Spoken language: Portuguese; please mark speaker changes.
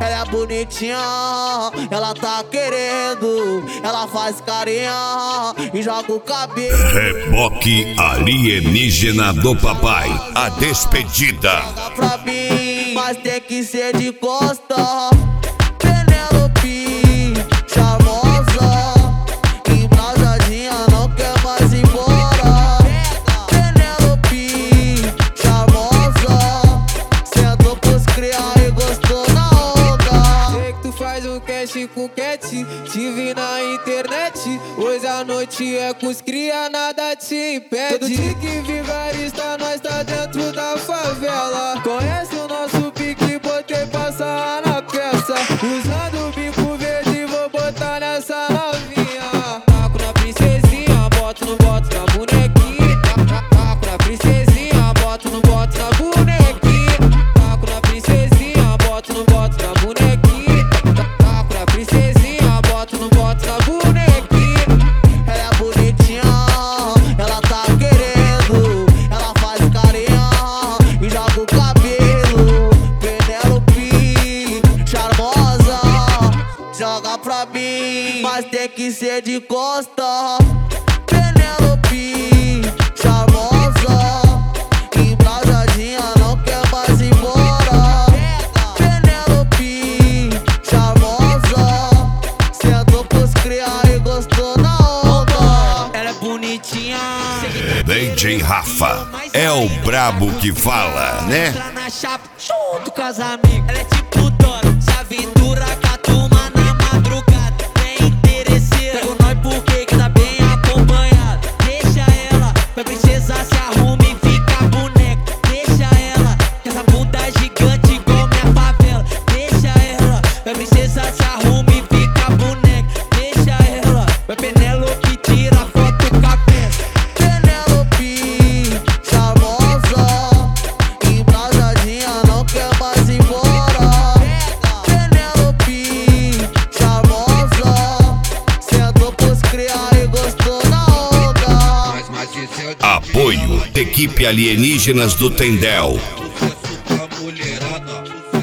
Speaker 1: Ela é bonitinha, ela tá querendo. Ela faz carinha e joga o cabelo.
Speaker 2: Reboque alienígena do papai. A despedida.
Speaker 1: Joga pra mim, mas tem que ser de costa. Penélope, charmosa, embrasadinha, não quer mais ir embora. Penélope, charmosa, sentou pros criar e gostou na onda.
Speaker 3: Sei que tu faz um cast com cat, te vi na internet. Hoje a noite é com os cria, nada te impede. Todo dia que vigarista, nós tá dentro da favela. Conhece o nosso pique, botei passar na peça. Usando o bico verde, vou botar nessa novinha. Taco na princesinha, boto no boto na bonequinha. Taco na princesinha, boto no boto na bonequinha. Taco na princesinha, boto no boto na bonequinha. Taco na princesinha, boto no boto na bonequinha.
Speaker 1: Ela é bonitinha, ela tá querendo. Ela faz carinha e joga o cabelo. Penélope, charmosa, joga pra mim, mas tem que ser de costa. Penélope, charmosa, embrasadinha, não quer mais ir embora. Penélope, charmosa, sentou pros criar e gostou na onda. Ela é bonitinha,
Speaker 2: DJ Rafa é o brabo que fala, né?
Speaker 1: entra na chapa junto com as amigas. Ela é tipo Dora, se aventura com a turma na madrugada. Bem interesseira, pega nós porque que tá bem acompanhado. Deixa ela, vai princesa, se arruma e fica boneca. Deixa ela, com essa bunda gigante igual minha favela. Deixa ela, vai princesa, se arruma e fica boneca. Deixa ela, vai Penélope, tira foto com a peça. Penélope, charmosa, embrasadinha, não quer mais ir embora. Penélope, charmosa, sentou pros criar e gostou na onda.
Speaker 2: Apoio Equipe Alienígenas do Tendel.
Speaker 4: A mulherada